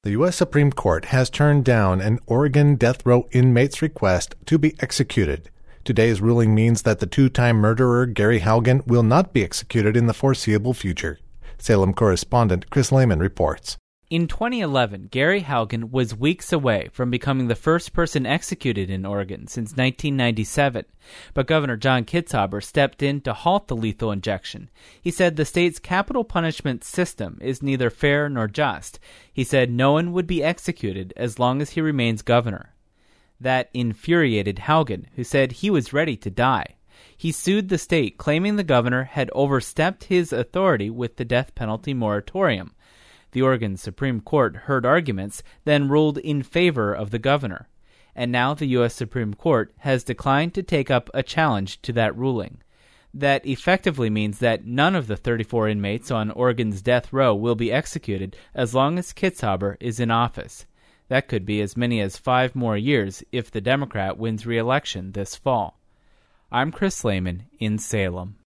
The U.S. Supreme Court has turned down an Oregon death row inmate's request to be executed. Today's ruling means that the two-time murderer Gary Haugen will not be executed in the foreseeable future. Salem correspondent Chris Lehman reports. In 2011, Gary Haugen was weeks away from becoming the first person executed in Oregon since 1997, but Governor John Kitzhaber stepped in to halt the lethal injection. He said the state's capital punishment system is neither fair nor just. He said no one would be executed as long as he remains governor. That infuriated Haugen, who said he was ready to die. He sued the state, claiming the governor had overstepped his authority with the death penalty moratorium. The Oregon Supreme Court heard arguments, then ruled in favor of the governor. And now the U.S. Supreme Court has declined to take up a challenge to that ruling. That effectively means that none of the 34 inmates on Oregon's death row will be executed as long as Kitzhaber is in office. That could be as many as 5 more years if the Democrat wins re-election this fall. I'm Chris Lehman in Salem.